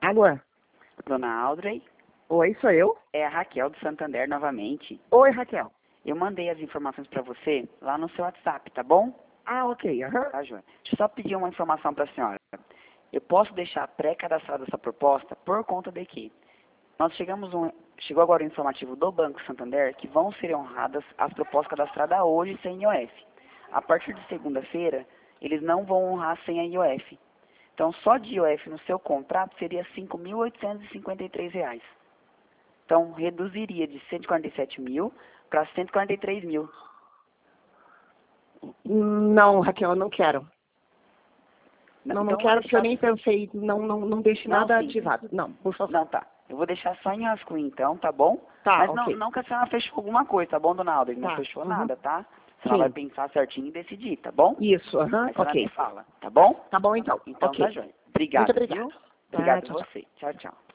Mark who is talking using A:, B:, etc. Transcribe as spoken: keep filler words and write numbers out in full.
A: Alô?
B: Dona Audrey,
A: Oi, sou eu?
B: é a Raquel do Santander novamente.
A: Oi, Raquel.
B: Eu mandei as informações para você lá no seu WhatsApp, tá bom?
A: Ah, ok, aham.
B: Tá, Joia. Deixa eu só pedir uma informação para a senhora. Eu posso deixar pré-cadastrada essa proposta por conta de que nós chegamos um, chegou agora o informativo do Banco Santander que vão ser honradas as propostas cadastradas hoje sem I O F. A partir de segunda-feira, eles não vão honrar sem a I O F. Então, só de I O F no seu contrato seria cinco mil oitocentos e cinquenta e três reais. Então, reduziria de cento e quarenta e sete mil para cento e quarenta e três mil.
A: Não, Raquel, eu não quero. Não, não
B: Então,
A: quero
B: vou
A: porque eu
B: deixar...
A: nem pensei, não, não, não deixe
B: Não,
A: nada
B: sim.
A: ativado. Não, por favor.
B: Não, tá. Eu vou deixar só em rascunho, então, tá bom?
A: Tá,
B: Mas
A: ok.
B: não, não que a senhora fechou alguma coisa, tá bom, dona Alda? Não
A: Tá.
B: fechou
A: Uhum.
B: nada, tá? A senhora vai
A: Sim.
B: pensar certinho e decidir, tá bom?
A: Isso, aham,
B: Aí a senhora me
A: ok.
B: fala, tá bom?
A: Tá bom então.
B: Então, tá,
A: Ok.
B: joia.
A: Muito
B: Obrigado,
A: obrigada.
B: viu?
A: Tá,
B: Obrigado
A: tchau, tchau.
B: você. Tchau, tchau.